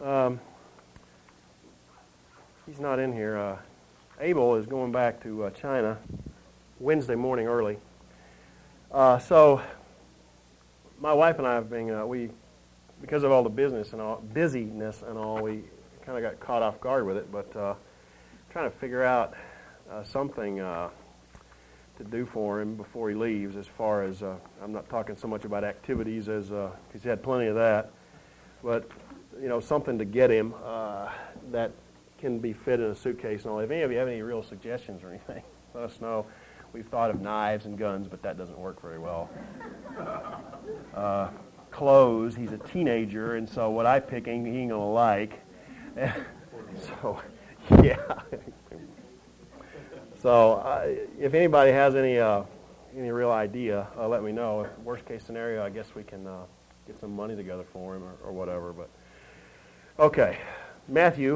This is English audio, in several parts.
He's not in here. Abel is going back to China Wednesday morning early. So my wife and I have been, because of all the busyness and all, we kind of got caught off guard with it, but trying to figure out something to do for him before he leaves, as far as, I'm not talking so much about activities, as he's had plenty of that, but something to get him that can be fit in a suitcase and all. If any of you have any real suggestions or anything, let us know. We've thought of knives and guns, but that doesn't work very well. Clothes, he's a teenager, and so what I pick he ain't going to like. So, yeah. So, if anybody has any real idea, let me know. Worst case scenario, I guess we can get some money together for him or whatever. But okay, Matthew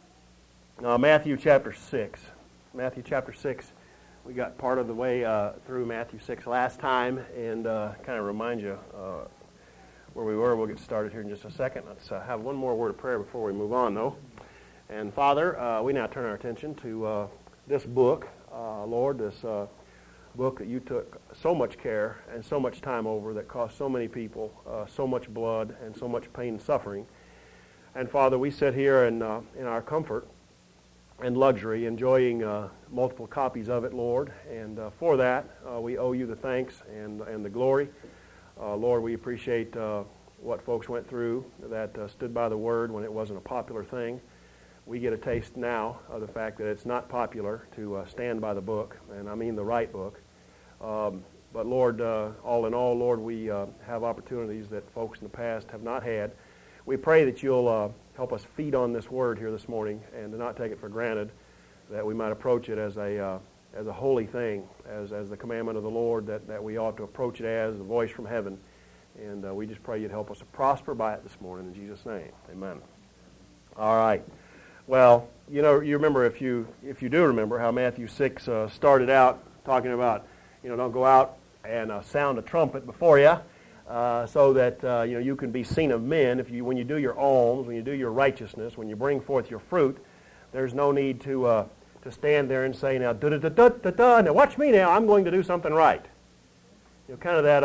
chapter 6. Matthew chapter 6. We got part of the way through Matthew 6 last time, and kind of remind you where we were. We'll get started here in just a second. Let's have one more word of prayer before we move on, though. And Father, we now turn our attention to this book, Lord, this book that you took so much care and so much time over, that cost so many people so much blood and so much pain and suffering. And Father, we sit here in our comfort and luxury, enjoying multiple copies of it, Lord. And for that, we owe you the thanks and the glory. Lord, we appreciate what folks went through that stood by the Word when it wasn't a popular thing. We get a taste now of the fact that it's not popular to stand by the book, and I mean the right book. But Lord, all in all, Lord, we have opportunities that folks in the past have not had. We pray that you'll help us feed on this word here this morning, and to not take it for granted, that we might approach it as a holy thing, as the commandment of the Lord, that we ought to approach it as a voice from heaven. And we just pray you'd help us to prosper by it this morning in Jesus' name. Amen. All right. Well, you remember, if you do remember, how Matthew 6 started out talking about, don't go out and sound a trumpet before you, so that you can be seen of men. When you do your alms, when you do your righteousness, when you bring forth your fruit, there's no need to stand there and say, now, da-da-da-da-da-da, now watch me now, I'm going to do something right. Kind of that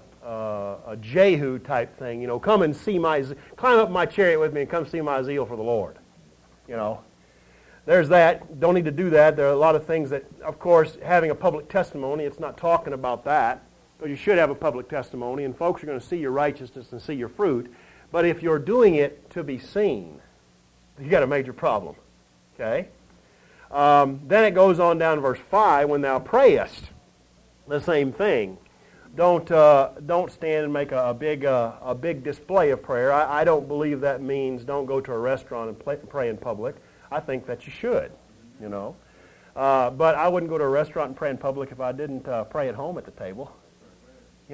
a Jehu type thing, come and climb up my chariot with me and come see my zeal for the Lord. There's that. Don't need to do that. There are a lot of things that, of course, having a public testimony, it's not talking about that. But you should have a public testimony, and folks are going to see your righteousness and see your fruit. But if you're doing it to be seen, you got a major problem. Okay? Then it goes on down to verse 5, when thou prayest, the same thing. Don't stand and make a big display of prayer. I don't believe that means don't go to a restaurant and pray in public. I think that you should, But I wouldn't go to a restaurant and pray in public if I didn't pray at home at the table. And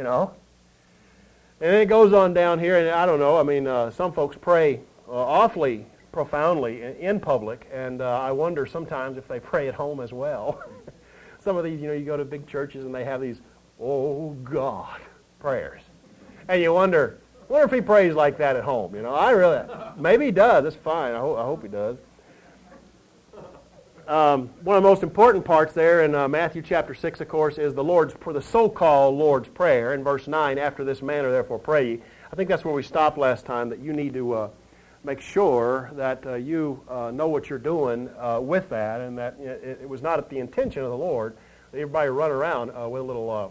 then it goes on down here, and I don't know, some folks pray awfully profoundly in public, and I wonder sometimes if they pray at home as well. Some of these, you go to big churches and they have these, oh God, prayers. And you wonder if he prays like that at home, maybe he does, that's fine, I hope he does. One of the most important parts there in Matthew chapter 6, of course, is the so-called Lord's Prayer. In verse 9, after this manner, therefore pray ye. I think that's where we stopped last time, that you need to make sure that you know what you're doing with that, and that it was not at the intention of the Lord that everybody run around with a little,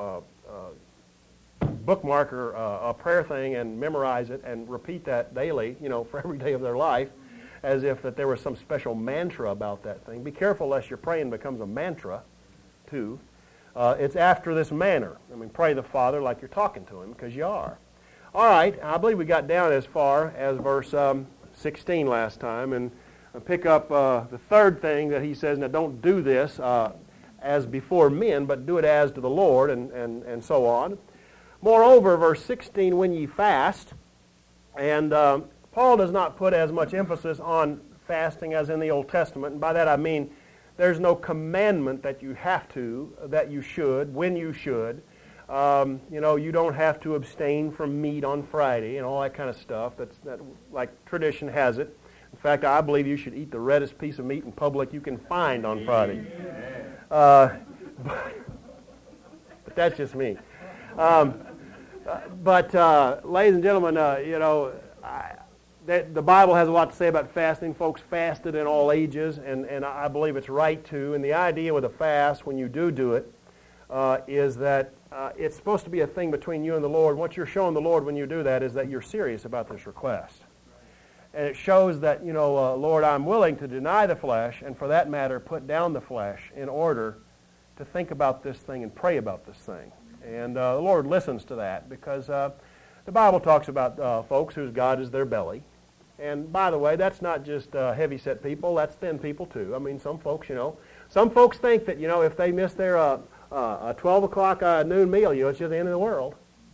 bookmark or a prayer thing and memorize it and repeat that daily, for every day of their life, as if that there was some special mantra about that thing. Be careful lest your praying becomes a mantra, too. It's after this manner. Pray the Father like you're talking to Him, because you are. All right, I believe we got down as far as verse 16 last time, and I'll pick up the third thing that he says, now don't do this as before men, but do it as to the Lord, and so on. Moreover, verse 16, when ye fast, and Paul does not put as much emphasis on fasting as in the Old Testament, and by that I mean there's no commandment that you have to, that you should, when you should. You don't have to abstain from meat on Friday and all that kind of stuff. That like tradition has it. In fact, I believe you should eat the reddest piece of meat in public you can find on Friday. But that's just me. Ladies and gentlemen, the Bible has a lot to say about fasting. Folks fasted in all ages, and I believe it's right to. And the idea with a fast, when you do it, is that it's supposed to be a thing between you and the Lord. What you're showing the Lord when you do that is that you're serious about this request. And it shows that, Lord, I'm willing to deny the flesh, and for that matter, put down the flesh in order to think about this thing and pray about this thing. And the Lord listens to that because the Bible talks about folks whose God is their belly. And by the way, that's not just heavy-set people, that's thin people too. I mean, some folks think that, if they miss their 12 o'clock noon meal, it's just the end of the world.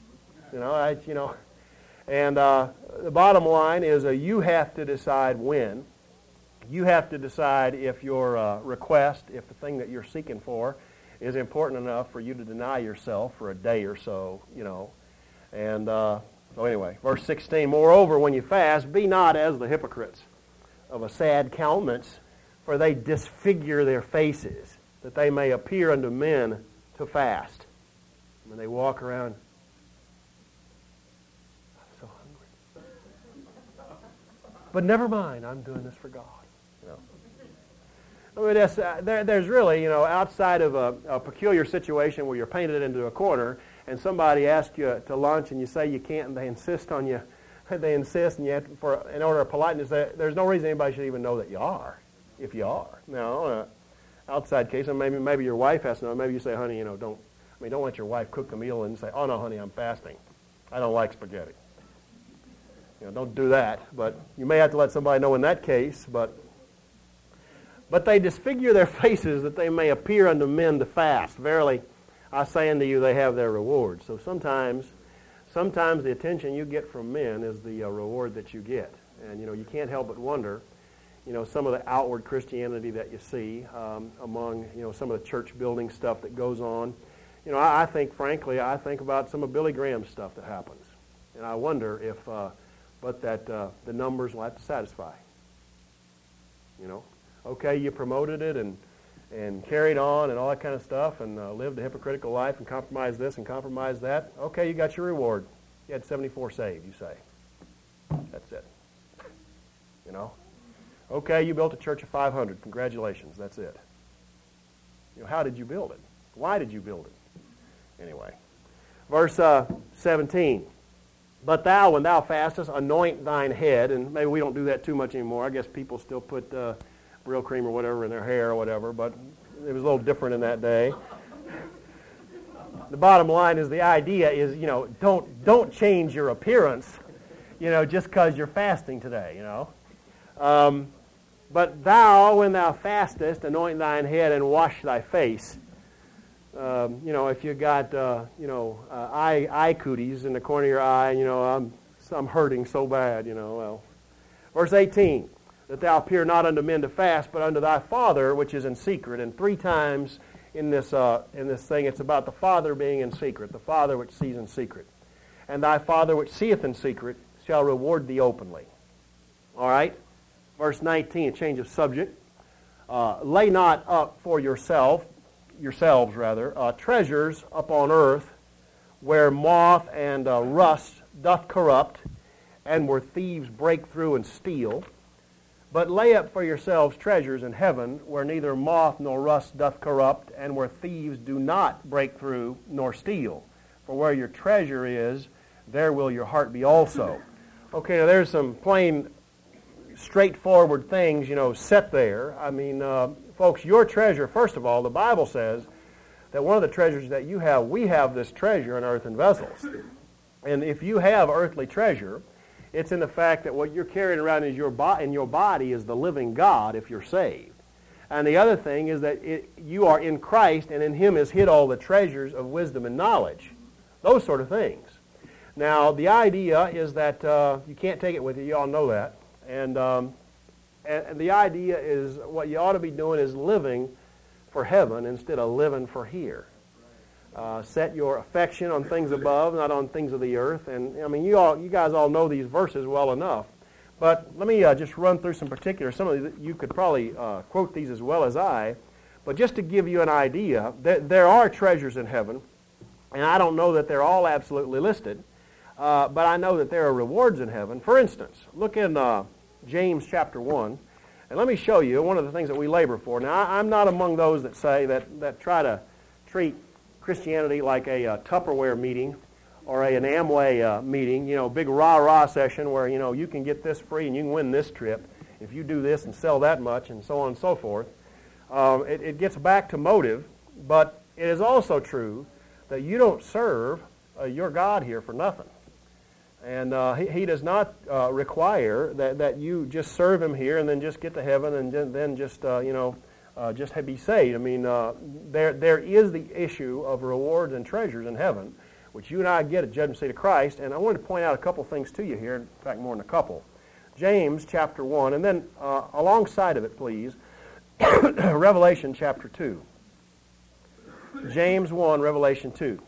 And the bottom line is you have to decide when. You have to decide if your request, if the thing that you're seeking for is important enough for you to deny yourself for a day or so, And so anyway, verse 16, moreover, when you fast, be not as the hypocrites of a sad countenance, for they disfigure their faces, that they may appear unto men to fast. When they walk around, I'm so hungry. But never mind, I'm doing this for God. I mean, there's really, outside of a peculiar situation where you're painted into a corner and somebody asks you to lunch and you say you can't and they insist on you, and you have to, in order of politeness, there's no reason anybody should even know that you are, if you are. Now, outside case, and maybe your wife has to know. Maybe you say, honey, don't let your wife cook the meal and say, oh no, honey, I'm fasting. I don't like spaghetti. Don't do that. But you may have to let somebody know in that case. But they disfigure their faces that they may appear unto men to fast. Verily, I say unto you, they have their reward. So sometimes the attention you get from men is the reward that you get. And you can't help but wonder, some of the outward Christianity that you see among some of the church building stuff that goes on. I think about some of Billy Graham's stuff that happens, and I wonder if, the numbers will have to satisfy. Okay, you promoted it and carried on and all that kind of stuff and lived a hypocritical life and compromised this and compromised that. Okay, you got your reward. You had 74 saved, you say. That's it. Okay, you built a church of 500. Congratulations, that's it. How did you build it? Why did you build it? Anyway, verse 17. But thou, when thou fastest, anoint thine head, and maybe we don't do that too much anymore. I guess people still put Brill cream or whatever in their hair or whatever, but it was a little different in that day. The bottom line is the idea is, don't change your appearance, just because you're fasting today, But thou, when thou fastest, anoint thine head and wash thy face. If you got, eye cooties in the corner of your eye, I'm hurting so bad, well. Verse 18, that thou appear not unto men to fast, but unto thy Father which is in secret. And 3 times in this thing, it's about the Father being in secret, the Father which sees in secret. And thy Father which seeth in secret shall reward thee openly. All right? Verse 19, a change of subject. Lay not up for yourselves, treasures upon earth, where moth and rust doth corrupt, and where thieves break through and steal. But lay up for yourselves treasures in heaven, where neither moth nor rust doth corrupt, and where thieves do not break through nor steal. For where your treasure is, there will your heart be also. Okay, now there's some plain, straightforward things, set there. I mean, folks, your treasure, first of all, the Bible says that one of the treasures that you have, we have this treasure in earthen vessels. And if you have earthly treasure, it's in the fact that what you're carrying around in your body is the living God if you're saved. And the other thing is that you are in Christ, and in Him is hid all the treasures of wisdom and knowledge. Those sort of things. Now, the idea is that you can't take it with you. You all know that. And the idea is what you ought to be doing is living for heaven instead of living for here. Set your affection on things above, not on things of the earth. And I mean, you guys all know these verses well enough. But let me just run through some particulars. Some of you could probably quote these as well as I. But just to give you an idea, there are treasures in heaven. And I don't know that they're all absolutely listed. But I know that there are rewards in heaven. For instance, look in James chapter 1. And let me show you one of the things that we labor for. Now, I'm not among those that say that try to treat Christianity like a Tupperware meeting or an Amway meeting, big rah-rah session where, you can get this free and you can win this trip if you do this and sell that much and so on and so forth. It gets back to motive, but it is also true that you don't serve your God here for nothing. And he does not require that you just serve Him here and then just get to heaven and then just be saved. I mean, there is the issue of rewards and treasures in heaven, which you and I get at Judgment Seat of Christ. And I wanted to point out a couple things to you here, in fact, more than a couple. James chapter 1, and then alongside of it, please, Revelation chapter 2. James 1, Revelation 2.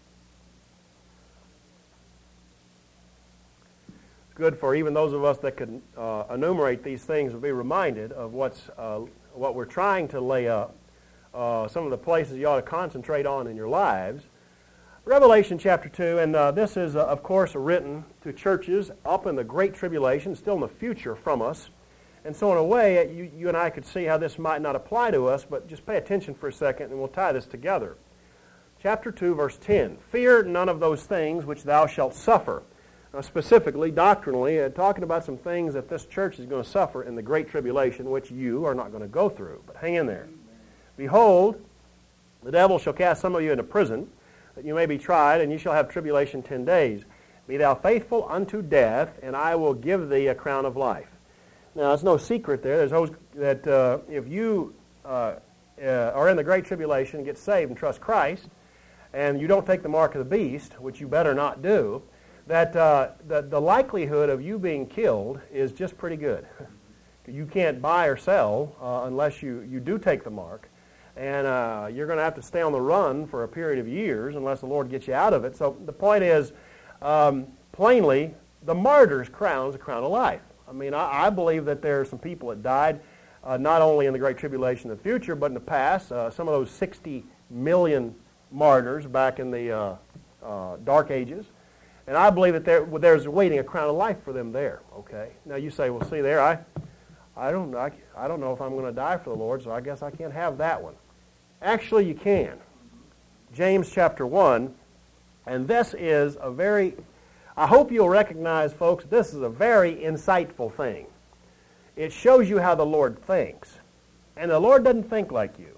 Good for even those of us that could enumerate these things will be reminded of what we're trying to lay up, some of the places you ought to concentrate on in your lives. Revelation chapter 2, and this is, of course, written to churches up in the Great Tribulation, still in the future from us. And so in a way, you and I could see how this might not apply to us, but just pay attention for a second and we'll tie this together. Chapter 2, verse 10, "Fear none of those things which thou shalt suffer." Specifically, doctrinally, talking about some things that this church is going to suffer in the Great Tribulation, which you are not going to go through. But hang in there. "Behold, the devil shall cast some of you into prison, that you may be tried, and you shall have tribulation 10 days. Be thou faithful unto death, and I will give thee a crown of life." Now, it's no secret there. There's always that if you are in the Great Tribulation, get saved and trust Christ, and you don't take the mark of the beast, which you better not do, that the likelihood of you being killed is just pretty good. You can't buy or sell unless you do take the mark. And you're going to have to stay on the run for a period of years unless the Lord gets you out of it. So the point is, plainly, the martyr's crown is a crown of life. I mean, I believe that there are some people that died not only in the Great Tribulation in the future, but in the past. Some of those 60 million martyrs back in the Dark Ages. And I believe that there's waiting a crown of life for them there. Okay. Now you say, well, see there, I don't know if I'm going to die for the Lord, so I guess I can't have that one. Actually, you can. James chapter 1, and this is a very, I hope you'll recognize, folks, this is a very insightful thing. It shows you how the Lord thinks. And the Lord doesn't think like you.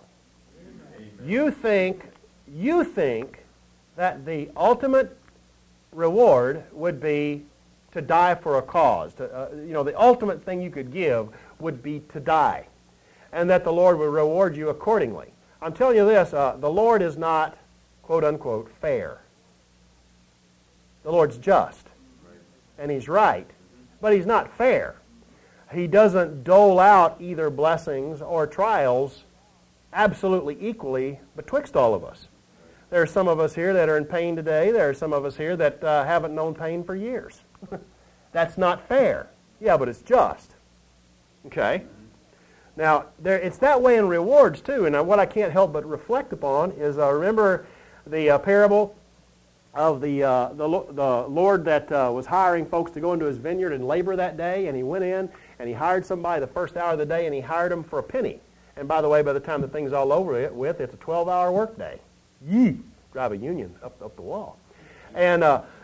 Amen. You think that the ultimate reward would be to die for a cause. The ultimate thing you could give would be to die. And that the Lord would reward you accordingly. I'm telling you this, the Lord is not, quote unquote, fair. The Lord's just. And He's right. But He's not fair. He doesn't dole out either blessings or trials absolutely equally betwixt all of us. There are some of us here that are in pain today. There are some of us here that haven't known pain for years. That's not fair. Yeah, but it's just. Okay? Now, it's that way in rewards, too. And what I can't help but reflect upon is, remember the parable of the Lord that was hiring folks to go into His vineyard and labor that day, and He went in and He hired somebody the first hour of the day, and He hired them for a penny. And by the way, by the time the thing's all over with, it's a 12-hour work day. Yee! Drive a union up the wall. And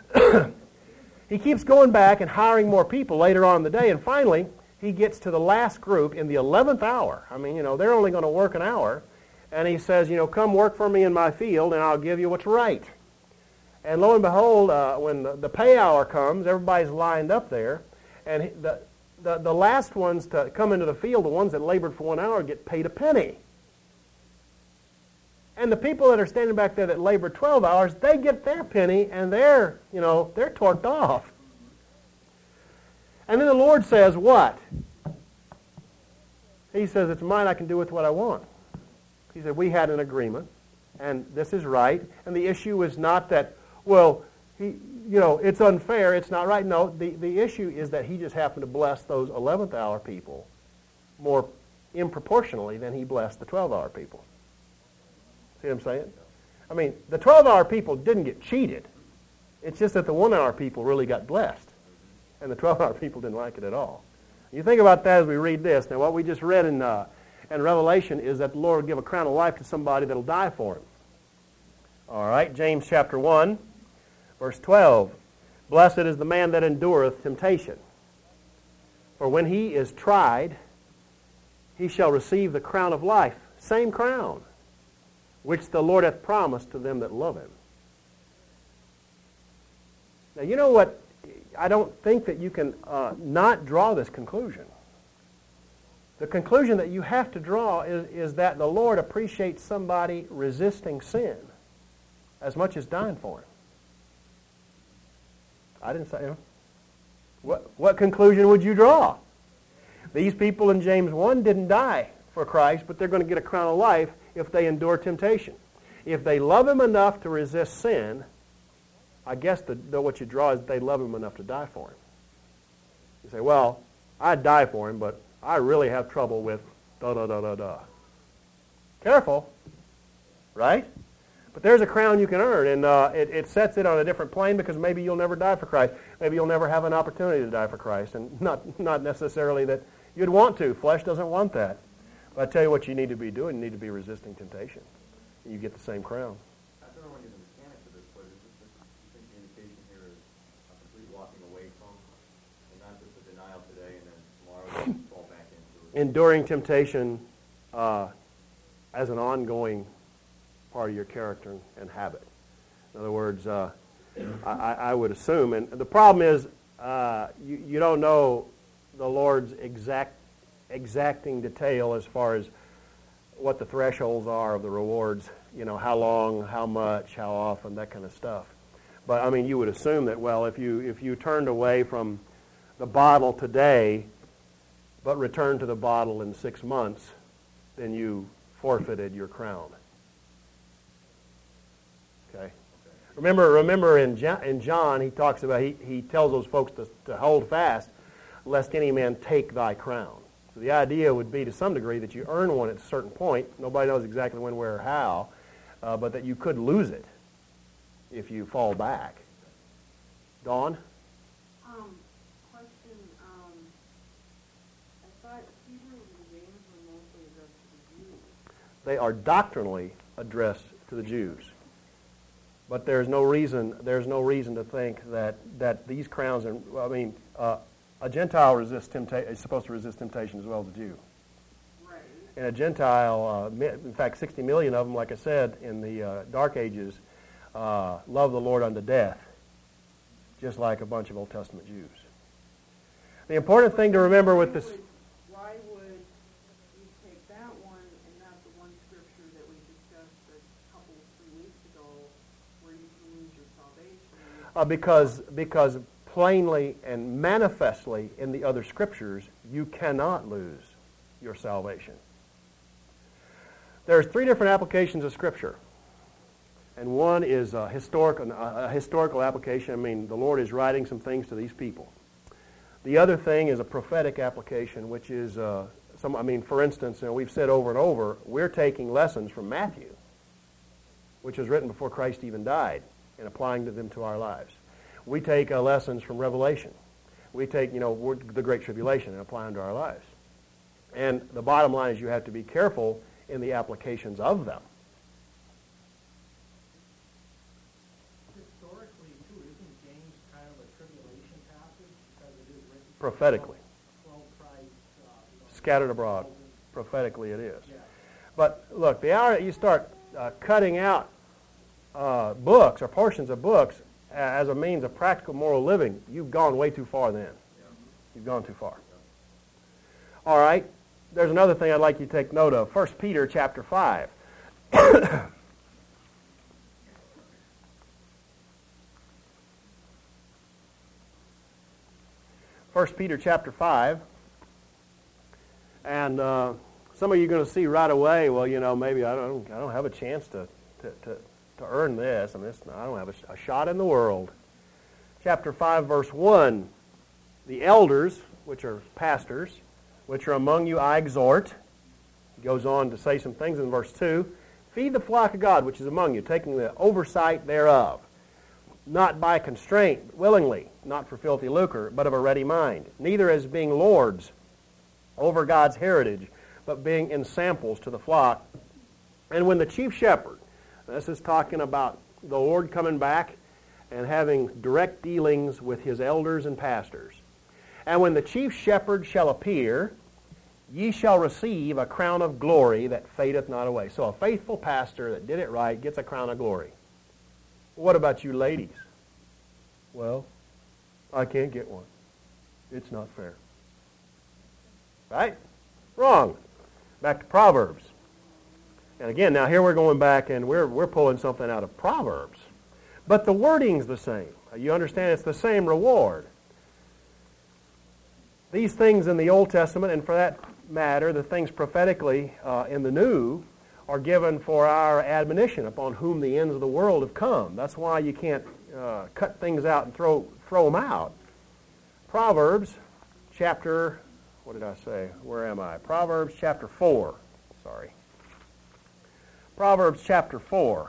He keeps going back and hiring more people later on in the day, and finally He gets to the last group in the 11th hour. I mean, they're only going to work an hour. And He says, come work for me in my field and I'll give you what's right. And lo and behold, when the pay hour comes, everybody's lined up there. And the last ones to come into the field, the ones that labored for 1 hour, get paid a penny. And the people that are standing back there that labored 12 hours, they get their penny and they're torqued off. And then the Lord says, what? He says, it's mine, I can do with what I want. He said, we had an agreement. And this is right. And the issue is not that, well, it's unfair, it's not right. No, the issue is that he just happened to bless those 11th hour people more improportionally than he blessed the 12-hour people. See what I'm saying? I mean, the 12-hour people didn't get cheated. It's just that the 1-hour people really got blessed. And the 12-hour people didn't like it at all. You think about that as we read this. Now, what we just read in Revelation is that the Lord will give a crown of life to somebody that will die for him. All right, James chapter 1, verse 12. Blessed is the man that endureth temptation. For when he is tried, he shall receive the crown of life, same crown, which the Lord hath promised to them that love him. Now, you know what? I don't think that you can not draw this conclusion. The conclusion that you have to draw is that the Lord appreciates somebody resisting sin as much as dying for him. I didn't say, what conclusion would you draw? These people in James 1 didn't die for Christ, but they're going to get a crown of life if they endure temptation. If they love him enough to resist sin, I guess what you draw is they love him enough to die for him. You say, well, I'd die for him, but I really have trouble with da-da-da-da-da. Careful, right? But there's a crown you can earn, and it sets it on a different plane because maybe you'll never die for Christ. Maybe you'll never have an opportunity to die for Christ, and not necessarily that you'd want to. Flesh doesn't want that. But I tell you what you need to be doing. You need to be resisting temptation. And you get the same crown. I don't know when you're the mechanics of this, but is this you think the indication here is a complete walking away from, and not just a denial today and then tomorrow you fall back into it? Enduring temptation as an ongoing part of your character and habit. In other words, I would assume, and the problem is you don't know the Lord's exacting detail as far as what the thresholds are of the rewards, how long, how much, how often, that kind of stuff. But I mean, you would assume that, well, if you turned away from the bottle today, but returned to the bottle in 6 months, then you forfeited your crown. Okay. Remember in John, he talks about, he tells those folks to hold fast, lest any man take thy crown. So the idea would be to some degree that you earn one at a certain point. Nobody knows exactly when, where, or how, but that you could lose it if you fall back. Dawn? Question. I thought Hebrews and James were mostly addressed to the Jews. They are doctrinally addressed to the Jews. But there's no reason to think that these crowns, a Gentile is supposed to resist temptation as well as a Jew. Right. And a Gentile, in fact, 60 million of them, like I said, in the Dark Ages, love the Lord unto death, just like a bunch of Old Testament Jews. The important thing to remember with this... Why would you take that one and not the one scripture that we discussed a 3 weeks ago where you can lose your salvation? Because plainly and manifestly in the other scriptures, you cannot lose your salvation. There's 3 different applications of Scripture. And one is a historical application. I mean, the Lord is writing some things to these people. The other thing is a prophetic application, which is, for instance, we've said over and over, we're taking lessons from Matthew, which was written before Christ even died, and applying them to our lives. We take lessons from Revelation. We take, the Great Tribulation and apply them to our lives. And the bottom line is you have to be careful in the applications of them. Historically, too, isn't James kind of a tribulation passage because it is written Prophetically. 12 tribes Scattered abroad. Prophetically it is. Yeah. But look, the hour that you start cutting out books or portions of books as a means of practical moral living, you've gone way too far then. You've gone too far. All right. There's another thing I'd like you to take note of. 1 Peter chapter 5. 1 Peter chapter 5. And some of you are going to see right away, well, maybe I don't have a chance to to earn this. I mean, I don't have a shot in the world. Chapter 5, verse 1, the elders, which are pastors, which are among you, I exhort. He goes on to say some things in verse 2. Feed the flock of God, which is among you, taking the oversight thereof, not by constraint, but willingly, not for filthy lucre, but of a ready mind, neither as being lords over God's heritage, but being ensamples to the flock. And when the chief shepherd, this is talking about the Lord coming back and having direct dealings with his elders and pastors. And when the chief shepherd shall appear, ye shall receive a crown of glory that fadeth not away. So a faithful pastor that did it right gets a crown of glory. What about you ladies? Well, I can't get one. It's not fair. Right? Wrong. Back to Proverbs. And again, now here we're going back and we're pulling something out of Proverbs. But the wording's the same. You understand it's the same reward. These things in the Old Testament, and for that matter, the things prophetically in the New, are given for our admonition upon whom the ends of the world have come. That's why you can't cut things out and throw them out. Proverbs chapter, what did I say? Where am I? Proverbs chapter 4. Sorry. Proverbs chapter 4.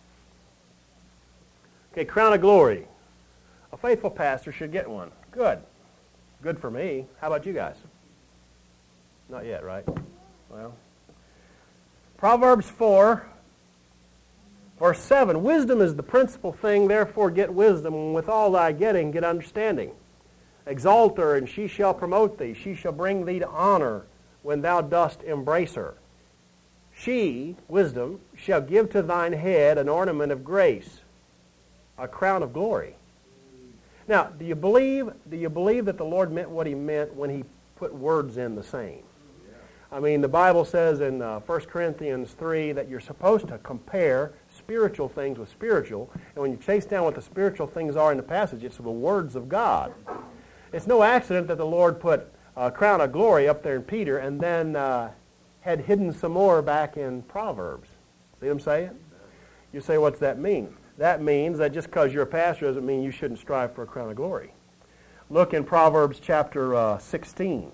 Okay, crown of glory. A faithful pastor should get one. Good. Good for me. How about you guys? Not yet, right? Well, Proverbs 4, verse 7. Wisdom is the principal thing, therefore get wisdom, and with all thy getting, get understanding. Exalt her, and she shall promote thee. She shall bring thee to honor when thou dost embrace her. She, wisdom, shall give to thine head an ornament of grace, a crown of glory. Now, do you believe that the Lord meant what he meant when he put words in the same? I mean, the Bible says in 1 Corinthians 3 that you're supposed to compare spiritual things with spiritual, and when you chase down what the spiritual things are in the passage, it's the words of God. It's no accident that the Lord put a crown of glory up there in Peter and then had hidden some more back in Proverbs. See what I'm saying? You say, what's that mean? That means that just because you're a pastor doesn't mean you shouldn't strive for a crown of glory. Look in Proverbs chapter 16.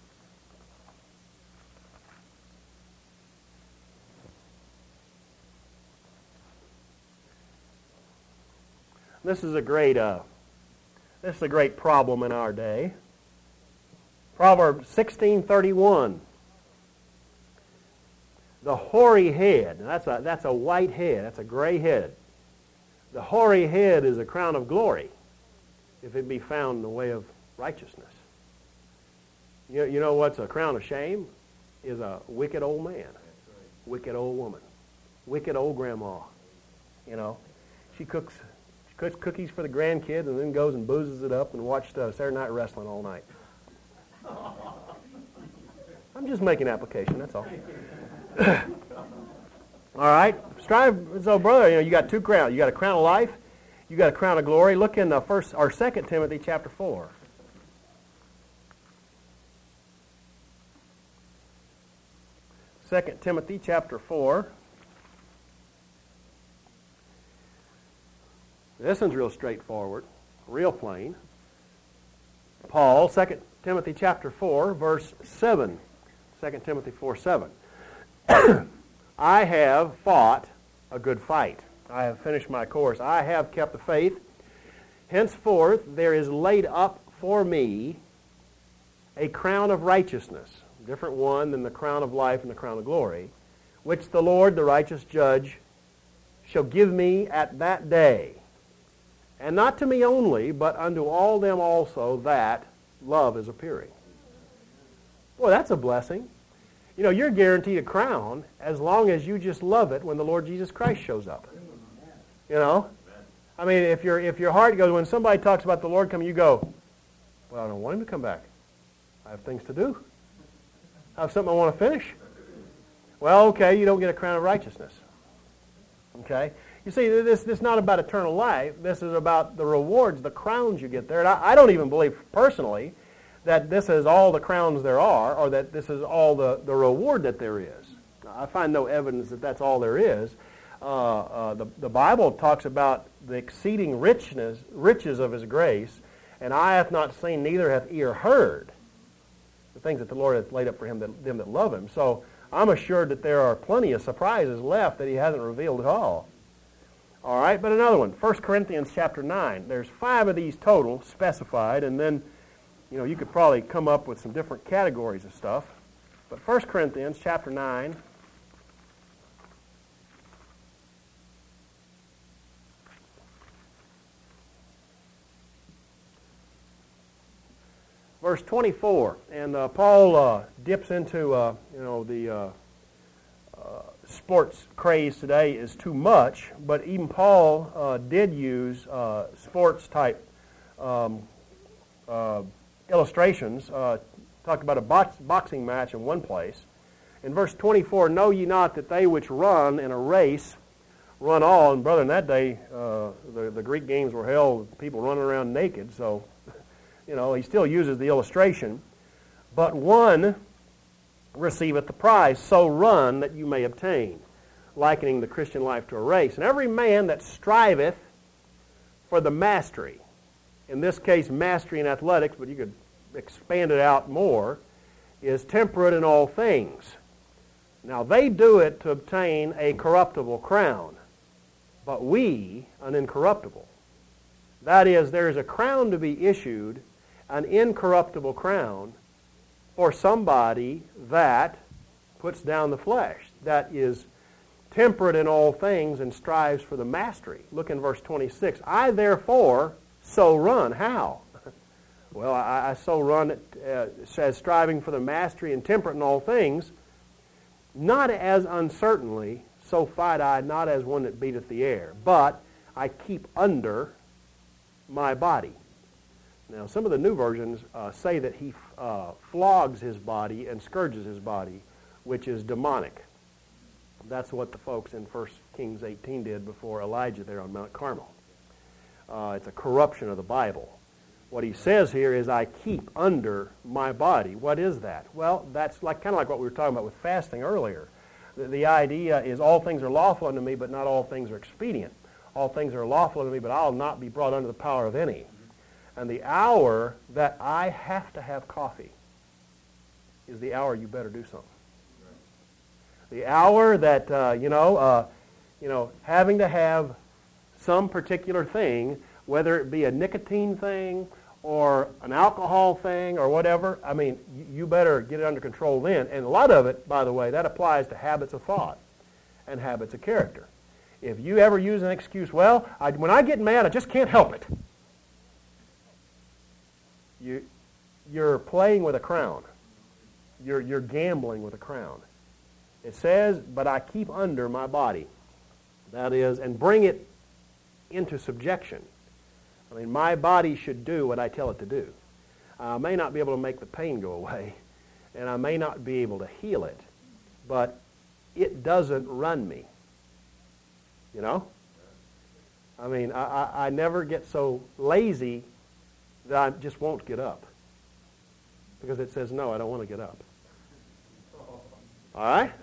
This is a great problem in our day. Proverbs 16:31. The hoary head. Now that's a white head. That's a gray head. The hoary head is a crown of glory, if it be found in the way of righteousness. You know what's a crown of shame? Is a wicked old man, wicked old woman, wicked old grandma. You know, she cooks cookies for the grandkids and then goes and boozes it up and watched Saturday Night Wrestling all night. I'm just making application, that's all. All right, strive. So, brother, you got two crowns. You got a crown of life. You got a crown of glory. Look in 2 Timothy chapter 4. 2 Timothy chapter 4. This one's real straightforward, real plain. Paul, 2 Timothy chapter 4, verse 7. 2 Timothy 4:7. I have fought a good fight. I have finished my course. I have kept the faith. Henceforth there is laid up for me a crown of righteousness, a different one than the crown of life and the crown of glory, which the Lord, the righteous judge, shall give me at that day. And not to me only, but unto all them also that love is appearing. Boy, that's a blessing. You know, you're guaranteed a crown as long as you just love it when the Lord Jesus Christ shows up. You know? I mean, if your heart goes, when somebody talks about the Lord coming, you go, well, I don't want him to come back. I have things to do. I have something I want to finish. Well, okay, you don't get a crown of righteousness. Okay? You see, this is not about eternal life. This is about the rewards, the crowns you get there. And I don't even believe personally that this is all the crowns there are, or that this is all the reward that there is. I find no evidence that that's all there is. The Bible talks about the exceeding riches of His grace, and eye hath not seen, neither hath ear heard the things that the Lord hath laid up for them that love Him. So I'm assured that there are plenty of surprises left that He hasn't revealed at all. All right, but another one, 1 Corinthians chapter 9. There's 5 of these total specified, and then you could probably come up with some different categories of stuff. But 1 Corinthians chapter 9, verse 24, and Paul dips into the sports craze today is too much, but even Paul did use sports type illustrations. Talked about a boxing match in one place. In verse 24, know ye not that they which run in a race run all? And brother, in that day, the Greek games were held, people running around naked, so he still uses the illustration. But one receiveth the prize, so run that you may obtain, likening the Christian life to a race. And every man that striveth for the mastery, in this case mastery in athletics, but you could expand it out more, is temperate in all things. Now they do it to obtain a corruptible crown, but we an incorruptible. That is, there is a crown to be issued, an incorruptible crown, for somebody that puts down the flesh, that is temperate in all things and strives for the mastery. Look in verse 26. I therefore so run. How? Well, I so run, it says, striving for the mastery and temperate in all things, not as uncertainly, so fight I, not as one that beateth the air, but I keep under my body. Now, some of the new versions say that he flogs his body and scourges his body, which is demonic. That's what the folks in 1 Kings 18 did before Elijah there on Mount Carmel. It's a corruption of the Bible. What he says here is, I keep under my body. What is that? Well, that's kind of like what we were talking about with fasting earlier. The idea is all things are lawful unto me, but not all things are expedient. All things are lawful unto me, but I'll not be brought under the power of any. And the hour that I have to have coffee is the hour you better do something. The hour that, having to have some particular thing, whether it be a nicotine thing or an alcohol thing or whatever, I mean, you better get it under control then. And a lot of it, by the way, that applies to habits of thought and habits of character. If you ever use an excuse, well, when I get mad, I just can't help it. You're playing with a crown. You're gambling with a crown. It says, but I keep under my body. That is, and bring it into subjection. I mean, my body should do what I tell it to do. I may not be able to make the pain go away, and I may not be able to heal it, but it doesn't run me. You know? I mean, I never get so lazy that I just won't get up. Because it says, no, I don't want to get up. All right?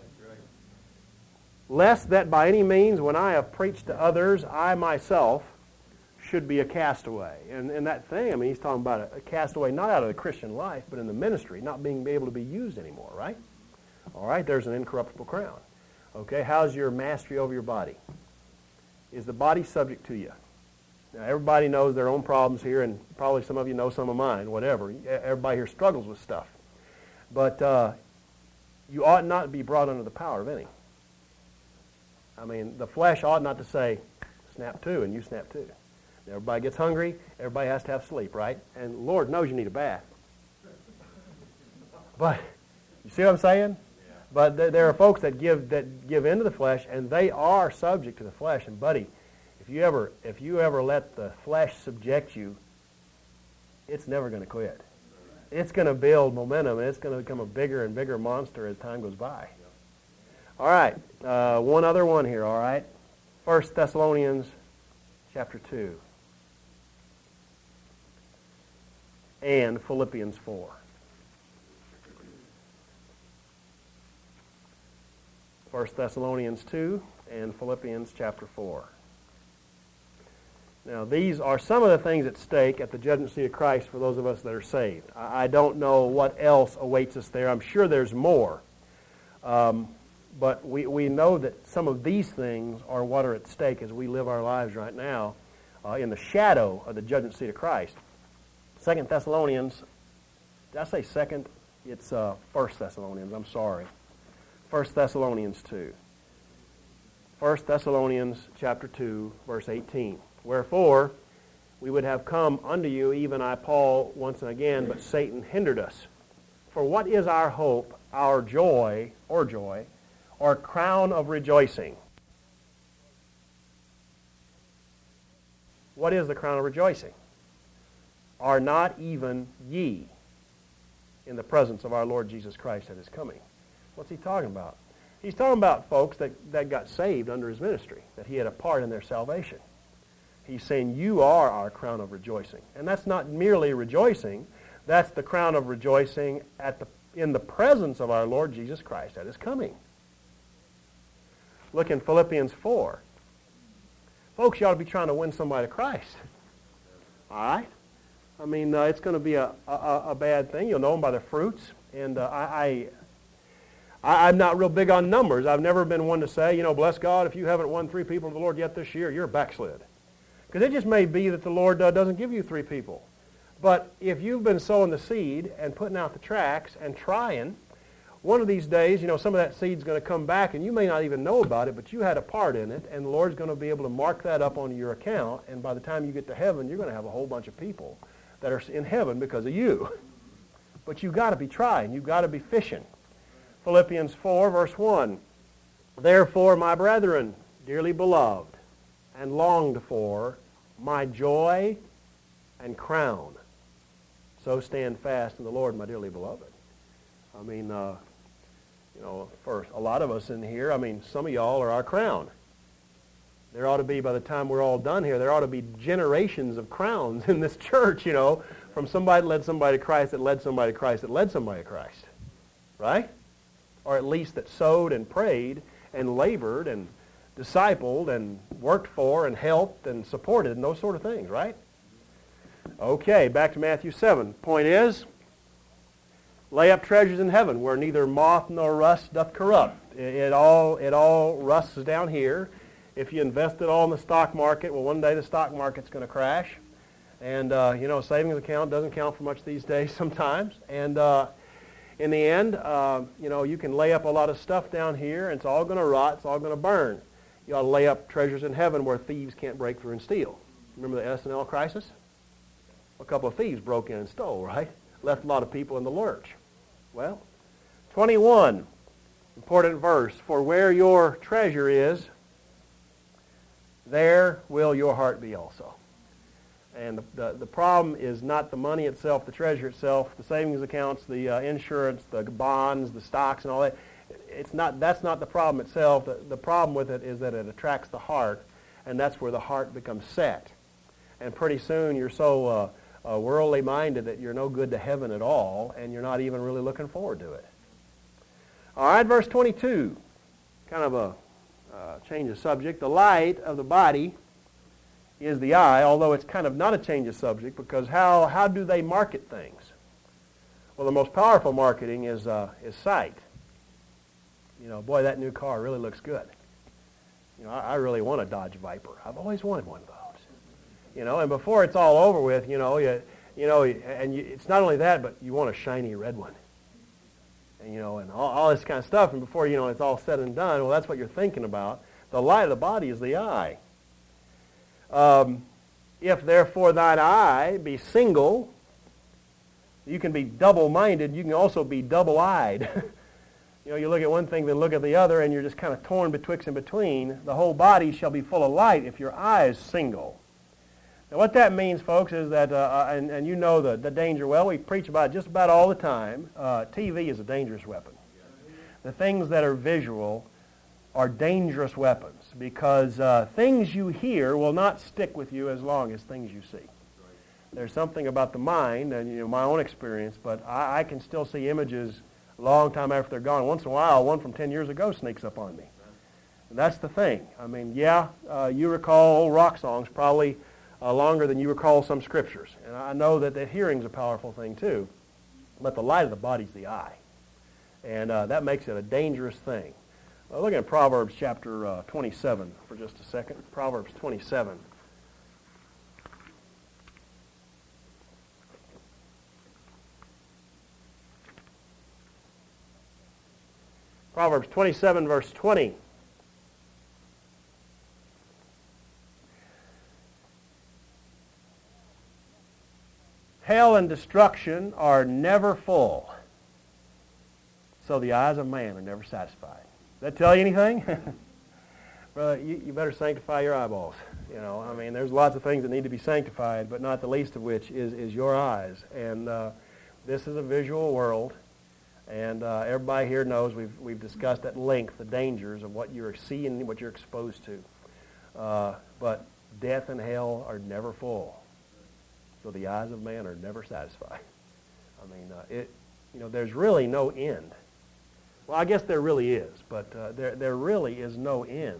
Lest that by any means, when I have preached to others, I myself should be a castaway. And that thing, I mean, he's talking about a castaway not out of the Christian life, but in the ministry, not being able to be used anymore, right? All right, there's an incorruptible crown. Okay, how's your mastery over your body? Is the body subject to you? Now, everybody knows their own problems here, and probably some of you know some of mine, whatever. Everybody here struggles with stuff. But you ought not be brought under the power of any. I mean, the flesh ought not to say, snap to, and you snap to. Everybody gets hungry. Everybody has to have sleep, right? And Lord knows you need a bath. But, you see what I'm saying? Yeah. But there are folks that give into the flesh, and they are subject to the flesh. And buddy, if you ever let the flesh subject you, it's never going to quit. It's going to build momentum, and it's going to become a bigger and bigger monster as time goes by. All right, one other one here, all right? 1 Thessalonians chapter 2 and Philippians 4. 1 Thessalonians 2 and Philippians chapter 4. Now, these are some of the things at stake at the judgment seat of Christ for those of us that are saved. I don't know what else awaits us there. I'm sure there's more. But we know that some of these things are what are at stake as we live our lives right now in the shadow of the judgment seat of Christ. 2 Thessalonians, did I say second? It's 1 Thessalonians, I'm sorry. 1 Thessalonians 2. 1 Thessalonians chapter 2, verse 18. Wherefore, we would have come unto you, even I, Paul, once and again, but Satan hindered us. For what is our hope, our joy, or crown of rejoicing? What is the crown of rejoicing? Are not even ye in the presence of our Lord Jesus Christ at his coming? What's he talking about? He's talking about folks that got saved under his ministry, that he had a part in their salvation. He's saying, you are our crown of rejoicing. And that's not merely rejoicing. That's the crown of rejoicing in the presence of our Lord Jesus Christ at his coming. Look in Philippians 4. Folks, you ought to be trying to win somebody to Christ. All right? I mean, it's going to be a bad thing. You'll know them by their fruits. And I'm not real big on numbers. I've never been one to say, bless God, if you haven't won 3 people to the Lord yet this year, you're a backslid. Because it just may be that the Lord doesn't give you 3 people. But if you've been sowing the seed and putting out the tracks and trying, one of these days, some of that seed's going to come back, and you may not even know about it, but you had a part in it, and the Lord's going to be able to mark that up on your account, and by the time you get to heaven, you're going to have a whole bunch of people that are in heaven because of you. But you've got to be trying. You've got to be fishing. Philippians 4, verse 1. Therefore, my brethren, dearly beloved, and longed for, my joy and crown. So stand fast in the Lord, my dearly beloved. I mean, for a lot of us in here, some of y'all are our crown. There ought to be, by the time we're all done here, there ought to be generations of crowns in this church, from somebody that led somebody to Christ, that led somebody to Christ, that led somebody to Christ. Right? Or at least that sowed and prayed and labored and discipled and worked for and helped and supported and those sort of things, right? Okay, back to Matthew 7. Point is, lay up treasures in heaven where neither moth nor rust doth corrupt. It all rusts down here. If you invest it all in the stock market, well, one day the stock market's going to crash. And, savings account doesn't count for much these days sometimes. And in the end, you can lay up a lot of stuff down here, and it's all going to rot, it's all going to burn. You ought to lay up treasures in heaven where thieves can't break through and steal. Remember the S&L crisis? A couple of thieves broke in and stole, right? Left a lot of people in the lurch. Well, 21, important verse. For where your treasure is, there will your heart be also. And the problem is not the money itself, the treasure itself, the savings accounts, the insurance, the bonds, the stocks, and all that. That's not the problem itself. The problem with it is that it attracts the heart, and that's where the heart becomes set. And pretty soon you're so worldly minded that you're no good to heaven at all, and you're not even really looking forward to it. All right, verse 22, kind of a change of subject. The light of the body is the eye, although it's kind of not a change of subject, because how do they market things? Well, the most powerful marketing is sight. Boy, that new car really looks good. I really want a Dodge Viper. I've always wanted one of those. And before it's all over with, it's not only that, but you want a shiny red one. And all this kind of stuff, and before it's all said and done, well, that's what you're thinking about. The light of the body is the eye. If therefore thine eye be single, you can be double-minded, you can also be double-eyed. You look at one thing, then look at the other, and you're just kind of torn betwixt and between. The whole body shall be full of light if your eye is single. Now what that means, folks, is that, and you know the danger well, we preach about it just about all the time, TV is a dangerous weapon. The things that are visual are dangerous weapons because things you hear will not stick with you as long as things you see. There's something about the mind, and my own experience, but I can still see images a long time after they're gone. Once in a while, one from 10 years ago sneaks up on me. And that's the thing. I mean, yeah, you recall old rock songs probably longer than you recall some scriptures. And I know that the hearing's a powerful thing too. But the light of the body's the eye. And that makes it a dangerous thing. Look at Proverbs chapter 27 for just a second. Proverbs 27. Proverbs 27, verse 20. Hell and destruction are never full, so the eyes of man are never satisfied. Does that tell you anything? Well, you better sanctify your eyeballs. You know, I mean, there's lots of things that need to be sanctified, but not the least of which is your eyes. And this is a visual world, and everybody here knows we've discussed at length the dangers of what you're seeing, what you're exposed to. But death and hell are never full. So the eyes of man are never satisfied. I mean, there's really no end. Well, I guess there really is, but there really is no end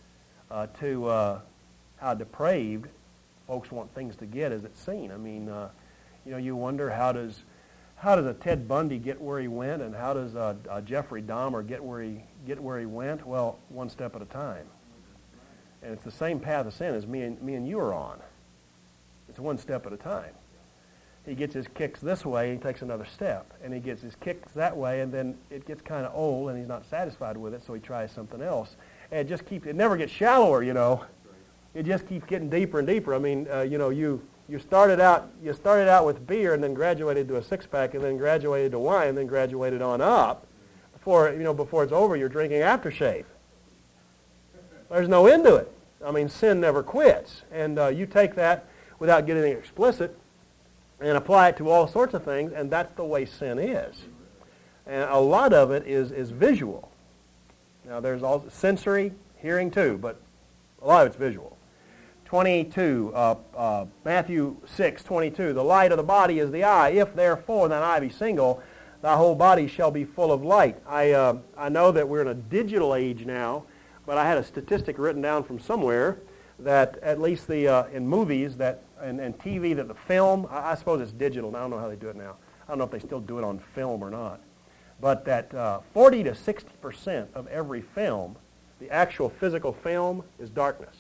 to how depraved folks want things to get as it's seen. I mean, you wonder how does a Ted Bundy get where he went, and how does a Jeffrey Dahmer get where he went? Well, one step at a time. And it's the same path of sin as me and you are on. It's one step at a time. He gets his kicks this way, and he takes another step. And he gets his kicks that way, and then it gets kind of old, and he's not satisfied with it, so he tries something else. And it never gets shallower, you know. It just keeps getting deeper and deeper. I mean, you started out with beer, and then graduated to a six-pack, and then graduated to wine, and then graduated on up. Before it's over, you're drinking aftershave. There's no end to it. I mean, sin never quits. And you take that without getting explicit and apply it to all sorts of things, and that's the way sin is. And a lot of it is visual. Now, there's also sensory, hearing too, but a lot of it's visual. 22, Matthew 6:22, the light of the body is the eye. If therefore thine eye be single, thy whole body shall be full of light. I know that we're in a digital age now, but I had a statistic written down from somewhere that at least in movies and TV, that the film, I suppose it's digital, and I don't know how they do it now. I don't know if they still do it on film or not. But that 40 to 60% of every film, the actual physical film, is darkness.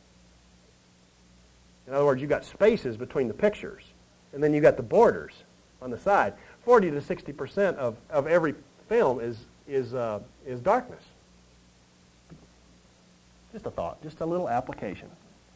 In other words, you've got spaces between the pictures, and then you've got the borders on the side. 40 to 60% of every film is darkness. Just a thought, just a little application.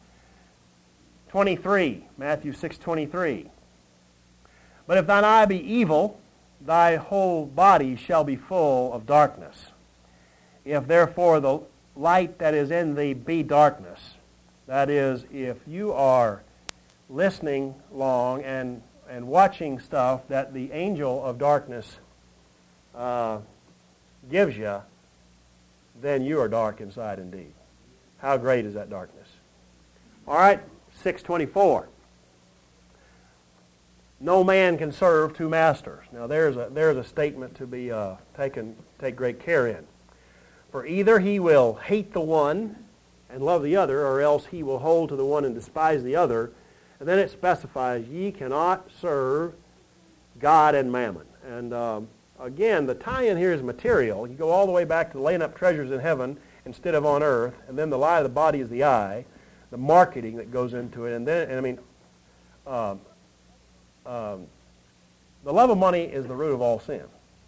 23, Matthew 6:23. But if thine eye be evil, thy whole body shall be full of darkness. If therefore the light that is in thee be darkness, that is, if you are listening long and watching stuff that the angel of darkness gives you, then you are dark inside indeed. How great is that darkness? All right, 6:24. No man can serve two masters. Now there's a statement to be take great care in. For either he will hate the one and love the other, or else he will hold to the one and despise the other. And then it specifies, ye cannot serve God and mammon. And again, the tie-in here is material. You go all the way back to laying up treasures in heaven instead of on earth, and then the lie of the body is the eye, the marketing that goes into it, the love of money is the root of all sin.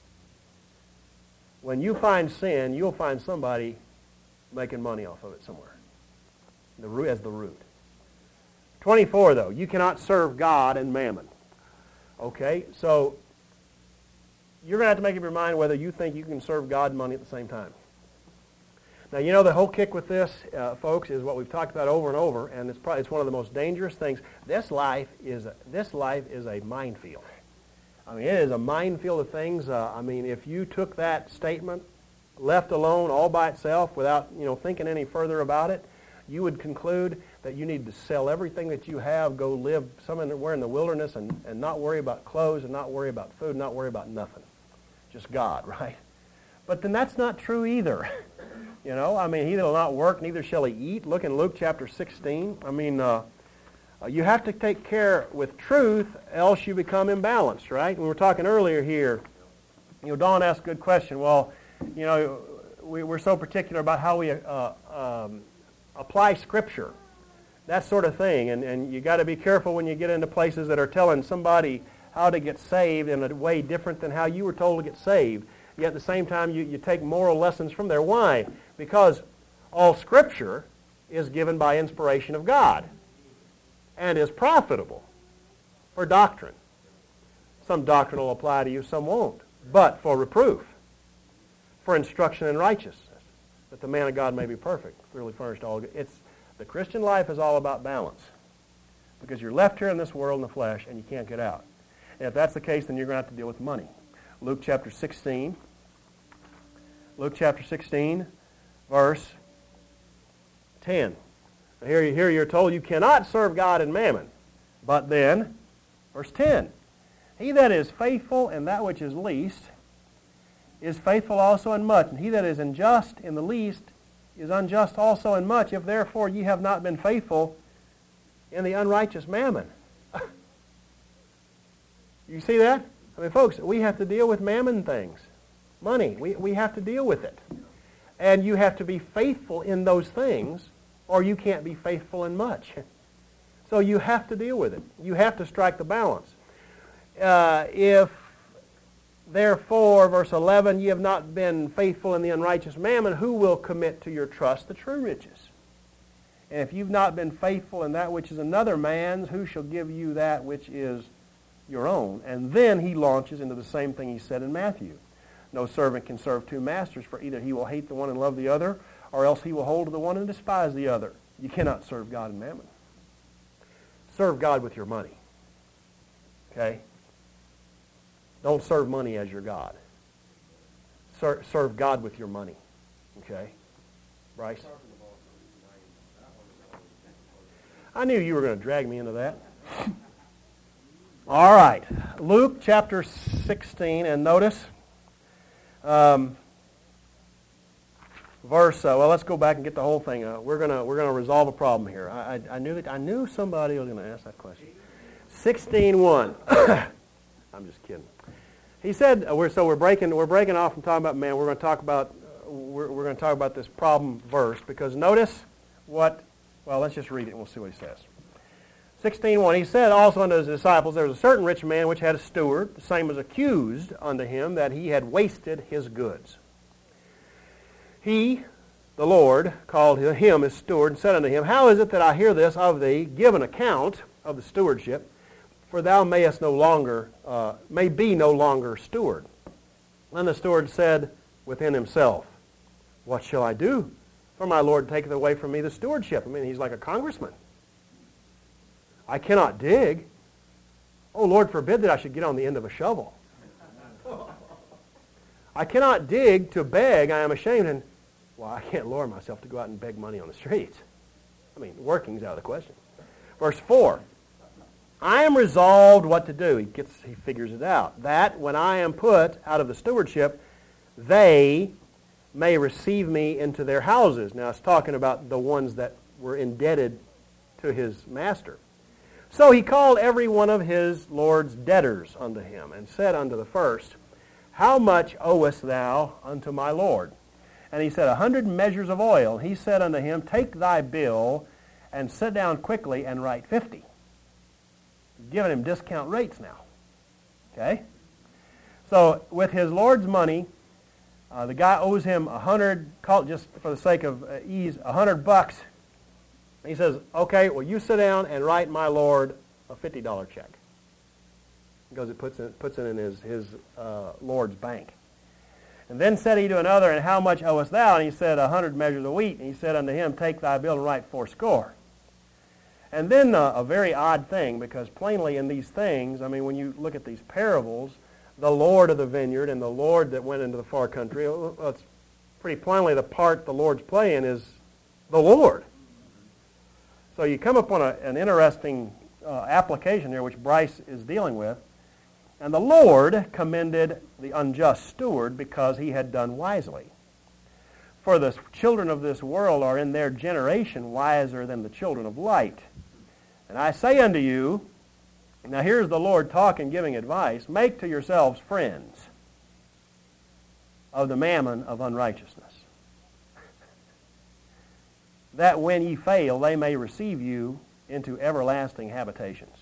When you find sin, you'll find somebody making money off of it somewhere. The root as the root. 24, though, you cannot serve God and mammon. Okay, so you're going to have to make up your mind whether you think you can serve God and money at the same time. Now, you know, the whole kick with this, folks, is what we've talked about over and over, and it's one of the most dangerous things. This life is a minefield. I mean, it is a minefield of things. If you took that statement, left alone all by itself, without thinking any further about it, you would conclude that you need to sell everything that you have, go live somewhere in the wilderness, and not worry about clothes, and not worry about food, and not worry about nothing. Just God, right? But then that's not true either. You know, I mean, he that will not work, neither shall he eat. Look in Luke chapter 16. I mean, you have to take care with truth, else you become imbalanced, right? We were talking earlier here. You know, Don asked a good question. Well, you know, we're so particular about how we apply Scripture, that sort of thing. And you got to be careful when you get into places that are telling somebody how to get saved in a way different than how you were told to get saved. Yet at the same time, you take moral lessons from there. Why? Because all Scripture is given by inspiration of God and is profitable for doctrine. Some doctrine will apply to you, some won't. But for reproof, for instruction in righteousness, that the man of God may be perfect, really furnished all good. The Christian life is all about balance, because you're left here in this world in the flesh and you can't get out. And if that's the case, then you're going to have to deal with money. Luke chapter 16. Luke chapter 16, verse 10. Here you're told you cannot serve God and mammon. But then, verse 10, he that is faithful in that which is least is faithful also in much. And he that is unjust in the least is unjust also in much. If therefore ye have not been faithful in the unrighteous mammon. You see that? I mean, folks, we have to deal with mammon things. Money. We have to deal with it. And you have to be faithful in those things, or you can't be faithful in much. So you have to deal with it. You have to strike the balance. If, therefore, verse 11, ye have not been faithful in the unrighteous mammon, who will commit to your trust the true riches? And if you've not been faithful in that which is another man's, who shall give you that which is your own? And then he launches into the same thing he said in Matthew. No servant can serve two masters, for either he will hate the one and love the other, or else he will hold to the one and despise the other. You cannot serve God and mammon. Serve God with your money. Okay? Don't serve money as your God. Serve God with your money. Okay? Bryce? I knew you were going to drag me into that. All right. Luke chapter 16, and notice verse. Well, let's go back and get the whole thing. We're gonna resolve a problem here. I knew somebody was going to ask that question. 16:1. I'm just kidding. He said we're breaking off from talking about man. We're going to talk about this problem verse, because notice what. Well, let's just read it and we'll see what he says. 16:1. He said also unto his disciples, there was a certain rich man which had a steward, the same was accused unto him that he had wasted his goods. He, the Lord, called him his steward, and said unto him, how is it that I hear this of thee? Give an account of the stewardship, for thou may be no longer steward. Then the steward said within himself, what shall I do? For my Lord taketh away from me the stewardship. I mean, he's like a congressman. I cannot dig. Oh, Lord forbid that I should get on the end of a shovel. I cannot dig to beg. I am ashamed. And, well, I can't lower myself to go out and beg money on the streets. I mean, working's out of the question. Verse 4. I am resolved what to do. He figures it out. That when I am put out of the stewardship, they may receive me into their houses. Now, it's talking about the ones that were indebted to his master. So he called every one of his Lord's debtors unto him, and said unto the first, how much owest thou unto my Lord? And he said, 100 measures of oil. He said unto him, take thy bill, and sit down quickly, and write 50. Giving him discount rates now. Okay? So with his Lord's money, the guy owes him 100, call it just for the sake of ease, $100. He says, okay, well, you sit down and write my Lord a $50 check. Because it puts it in his Lord's bank. And then said he to another, and how much owest thou? And he said, 100 measures of wheat. And he said unto him, take thy bill and write 80. And then a very odd thing, because plainly in these things, I mean, when you look at these parables, the Lord of the vineyard and the Lord that went into the far country, well, it's pretty plainly the part the Lord's playing is the Lord. So you come upon an interesting application here, which Bryce is dealing with. And the Lord commended the unjust steward because he had done wisely. For the children of this world are in their generation wiser than the children of light. And I say unto you, now here's the Lord talking, giving advice, make to yourselves friends of the mammon of unrighteousness, that when ye fail, they may receive you into everlasting habitations.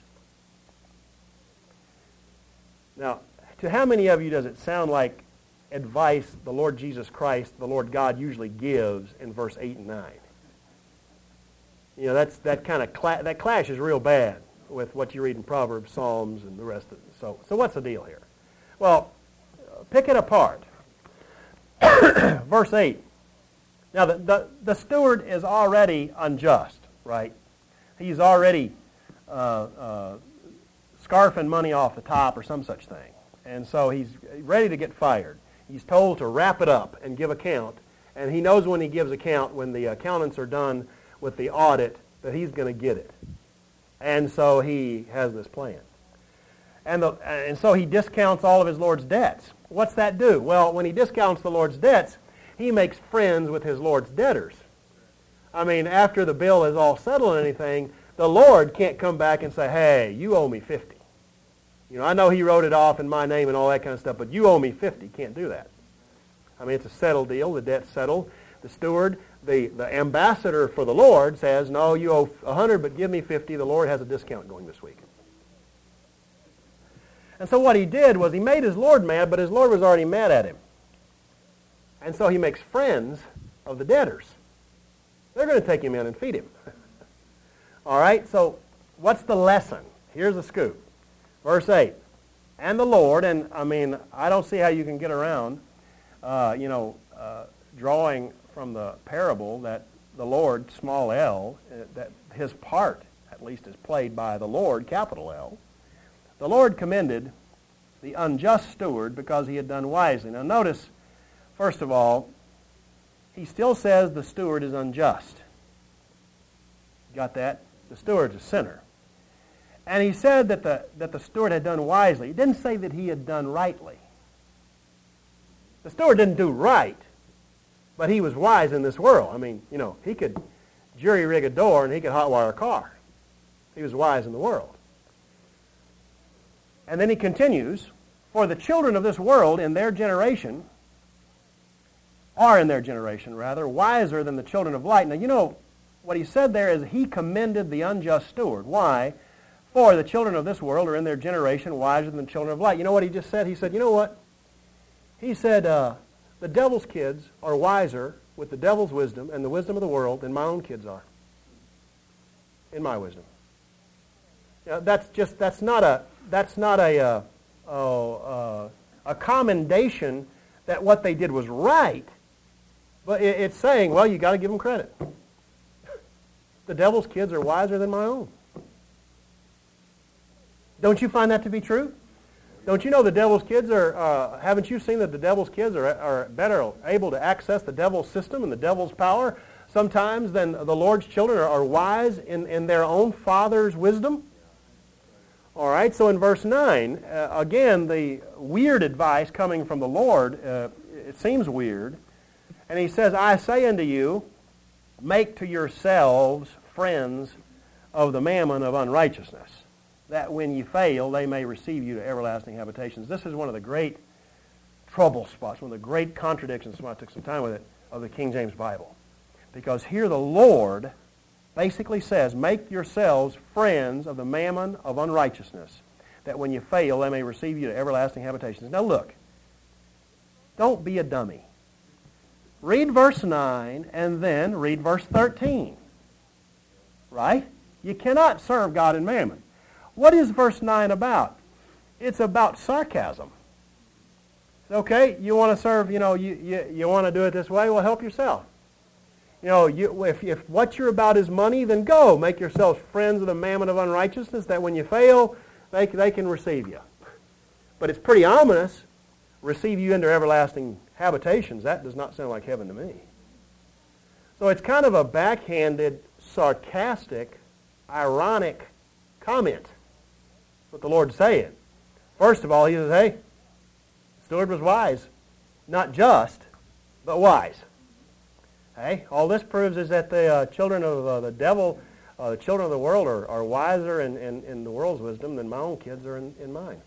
Now, to how many of you does it sound like advice the Lord Jesus Christ, the Lord God, usually gives in verse 8 and 9? You know, that kind of that clashes real bad with what you read in Proverbs, Psalms, and the rest of it. So what's the deal here? Well, pick it apart. Verse 8. Now, the steward is already unjust, right? He's already scarfing money off the top or some such thing. And so he's ready to get fired. He's told to wrap it up and give account. And he knows when he gives account, when the accountants are done with the audit, that he's going to get it. And so he has this plan. And so he discounts all of his Lord's debts. What's that do? Well, when he discounts the Lord's debts, he makes friends with his Lord's debtors. I mean, after the bill is all settled and anything, the Lord can't come back and say, hey, you owe me 50. You know, I know he wrote it off in my name and all that kind of stuff, but you owe me 50. Can't do that. I mean, it's a settled deal. The debt's settled. The steward, the ambassador for the Lord says, no, you owe 100, but give me 50. The Lord has a discount going this week. And so what he did was he made his Lord mad, but his Lord was already mad at him. And so he makes friends of the debtors. They're going to take him in and feed him. All right, so what's the lesson? Here's the scoop. Verse 8. And the Lord, and I mean, I don't see how you can get around, drawing from the parable that the Lord, small l, that his part, at least, is played by the Lord, capital L. The Lord commended the unjust steward because he had done wisely. Now notice, first of all, he still says the steward is unjust. Got that? The steward's a sinner. And he said that the steward had done wisely. He didn't say that he had done rightly. The steward didn't do right, but he was wise in this world. I mean, you know, he could jury rig a door and he could hotwire a car. He was wise in the world. And then he continues, for the children of this world in their generation, wiser than the children of light. Now, you know, what he said there is he commended the unjust steward. Why? For the children of this world are in their generation wiser than the children of light. You know what he just said? He said, you know what? He said, the devil's kids are wiser with the devil's wisdom and the wisdom of the world than my own kids are. In my wisdom. You know, that's not a commendation that what they did was right, but it's saying, well, you got to give them credit. The devil's kids are wiser than my own. Don't you find that to be true? Don't you know the devil's kids are, haven't you seen that the devil's kids are better able to access the devil's system and the devil's power sometimes than the Lord's children are wise in their own father's wisdom? All right, so in verse 9, again, the weird advice coming from the Lord, it seems weird. And he says, I say unto you, make to yourselves friends of the mammon of unrighteousness, that when you fail, they may receive you to everlasting habitations. This is one of the great trouble spots, one of the great contradictions, so I took some time with it, of the King James Bible. Because here the Lord basically says, make yourselves friends of the mammon of unrighteousness, that when you fail, they may receive you to everlasting habitations. Now look, don't be a dummy. Read verse 9 and then read verse 13. Right? You cannot serve God and mammon. What is verse 9 about? It's about sarcasm. Okay, you want to serve, you want to do it this way? Well, help yourself. If what you're about is money, then go. Make yourselves friends of the mammon of unrighteousness, that when you fail, they can receive you. But it's pretty ominous. Receive you into everlasting habitations. That does not sound like heaven to me. So it's kind of a backhanded, sarcastic, ironic comment. What the Lord's saying. First of all, he says, hey, the steward was wise. Not just, but wise. Hey, all this proves is that the children of the devil, the children of the world are wiser in the world's wisdom than my own kids are in mine.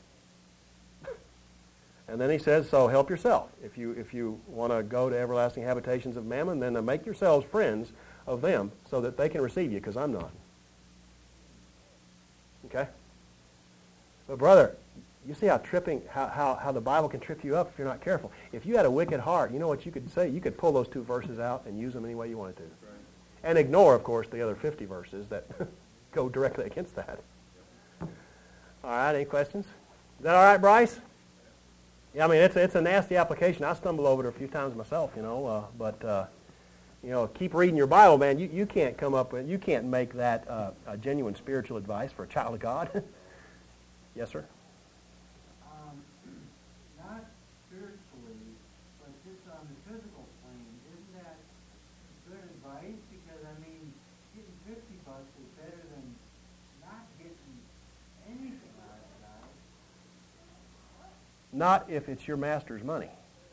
And then he says, so help yourself. If you want to go to everlasting habitations of mammon, then make yourselves friends of them so that they can receive you, because I'm not. Okay? But brother, you see how the Bible can trip you up if you're not careful. If you had a wicked heart, you know what you could say? You could pull those 2 verses out and use them any way you wanted to. Right. And ignore, of course, the other 50 verses that go directly against that. All right, any questions? Is that all right, Bryce? Yeah, I mean, it's a nasty application. I stumble over it a few times myself, but keep reading your Bible, man. You can't come up with, you can't make that a genuine spiritual advice for a child of God. Yes, sir? Not spiritually, but just on the physical plane. Isn't that good advice? Because, I mean, getting $50 is better than not getting anything out of that. Not if it's your master's money.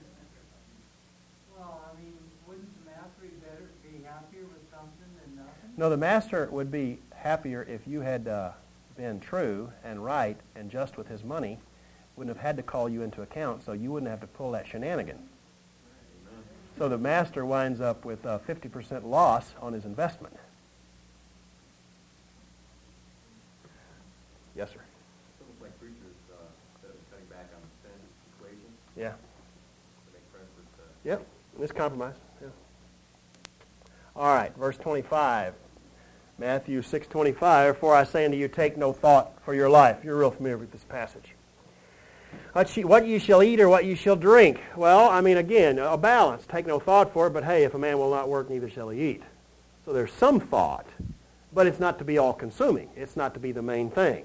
Well, I mean, wouldn't the master be happier with something than nothing? No, the master would be happier if you had been true and right and just with his money. Wouldn't have had to call you into account, so you wouldn't have to pull that shenanigan. So the master winds up with 50% loss on his investment. Yes, sir. It's almost like preachers, instead of cutting back on the sin equation, Yeah. to make friends with Yep. It's compromise. Yeah. All right, verse 25. Matthew 6:25. For I say unto you, take no thought for your life. You're real familiar with this passage. What you shall eat or what you shall drink. Well, I mean, again, a balance. Take no thought for it, but hey, if a man will not work, neither shall he eat. So there's some thought, but it's not to be all-consuming. It's not to be the main thing.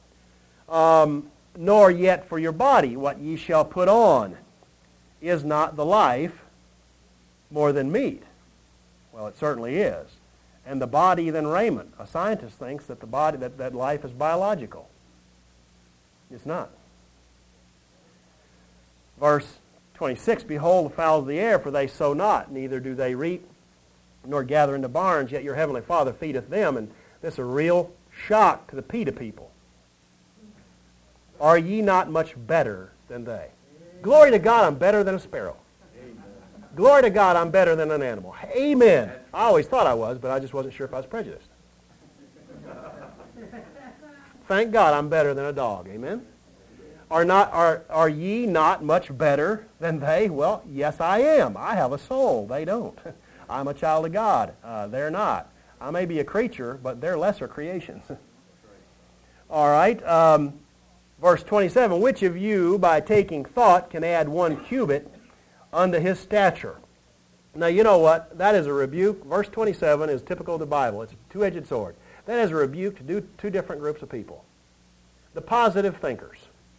Nor yet for your body, what ye shall put on. Is not the life more than meat? Well, it certainly is. And the body than raiment. A scientist thinks that the body, that life is biological. It's not. Verse 26, behold the fowls of the air, for they sow not, neither do they reap, nor gather into barns, yet your heavenly Father feedeth them. And this is a real shock to the PETA people. Are ye not much better than they? Glory to God, I'm better than a sparrow. Glory to God, I'm better than an animal. Amen. I always thought I was, but I just wasn't sure if I was prejudiced. Thank God I'm better than a dog. Amen. Are ye not much better than they? Well, yes, I am. I have a soul. They don't. I'm a child of God. They're not. I may be a creature, but they're lesser creations. All right. Verse 27, which of you, by taking thought, can add 1 cubit unto his stature? Now, you know what? That is a rebuke. Verse 27 is typical of the Bible. It's a two-edged sword. That is a rebuke to two different groups of people. The positive thinkers.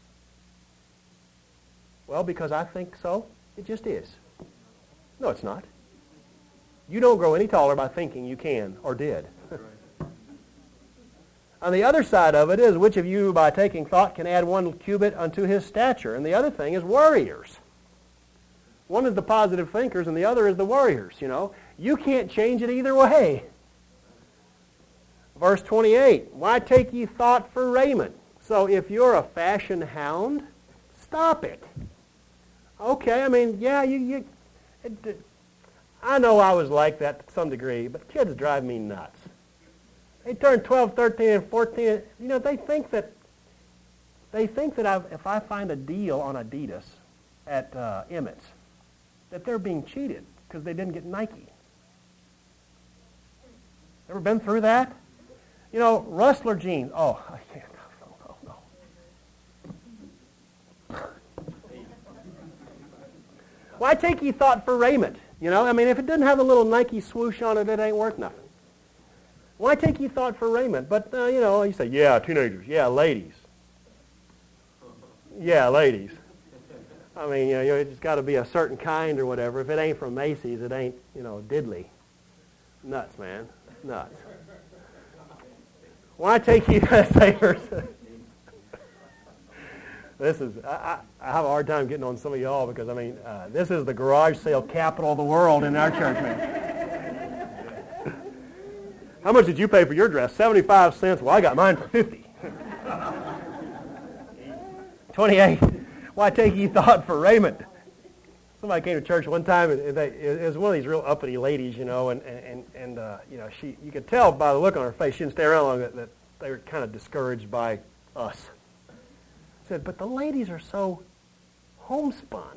Well, because I think so, it just is. No, it's not. You don't grow any taller by thinking you can or did. On the other side of it is, which of you by taking thought can add 1 cubit unto his stature? And the other thing is worriers. One is the positive thinkers and the other is the worriers, You can't change it either way. Verse 28, why take ye thought for raiment? So if you're a fashion hound, stop it. Okay, I mean, yeah, I know I was like that to some degree, but kids drive me nuts. They turn 12, 13, and 14. They think that if I find a deal on Adidas at Emmett's, that they're being cheated because they didn't get Nike. Ever been through that? Rustler jeans. Oh, I can't. No. Why take ye thought for raiment? If it doesn't have a little Nike swoosh on it, it ain't worth nothing. Why take ye thought for raiment? But, you say, yeah, teenagers. Yeah, ladies. Yeah, ladies. I mean, it's got to be a certain kind or whatever. If it ain't from Macy's, it ain't, diddly. Nuts, man. Nuts. Why take ye savers? This is, I have a hard time getting on some of y'all because, this is the garage sale capital of the world in our church, man. How much did you pay for your dress? 75 cents. Well, I got mine for 50. 28. Why take ye thought for raiment? Somebody came to church one time, and it was one of these real uppity ladies, you know, and you could tell by the look on her face, she didn't stay around long, that they were kind of discouraged by us. Said, but the ladies are so homespun.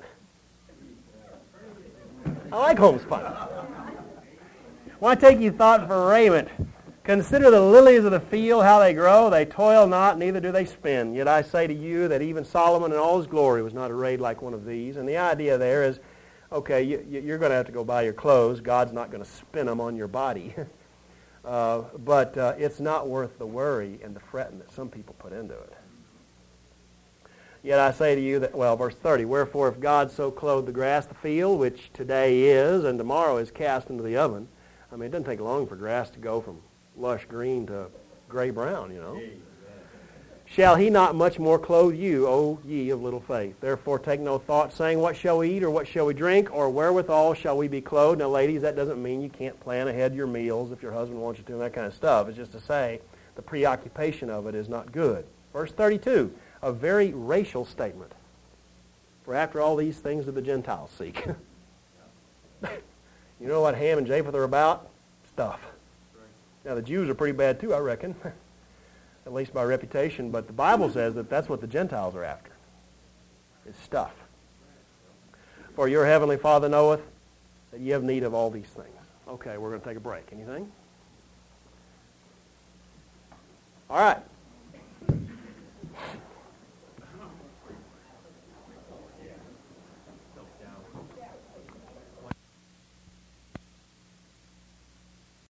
I like homespun. Why take ye thought for raiment? Consider the lilies of the field, how they grow. They toil not, neither do they spin. Yet I say to you that even Solomon in all his glory was not arrayed like one of these. And the idea there is, okay, you're going to have to go buy your clothes. God's not going to spin them on your body. But it's not worth the worry and the fretting that some people put into it. Yet I say to you that, well, verse 30, wherefore if God so clothed the grass of the field, which today is and tomorrow is cast into the oven, I mean, it doesn't take long for grass to go from lush green to gray brown, you know. Shall he not much more clothe you, O ye of little faith? Therefore take no thought, saying, what shall we eat, or what shall we drink, or wherewithal shall we be clothed? Now, ladies, that doesn't mean you can't plan ahead your meals if your husband wants you to, and that kind of stuff. It's just to say the preoccupation of it is not good. Verse 32, a very racial statement. For after all these things do the Gentiles seek. You know what Ham and Japheth are about? Stuff. Now, the Jews are pretty bad too, I reckon, at least by reputation, but the Bible says that that's what the Gentiles are after, is stuff. For your heavenly Father knoweth that ye have need of all these things. Okay, we're going to take a break. Anything? All right.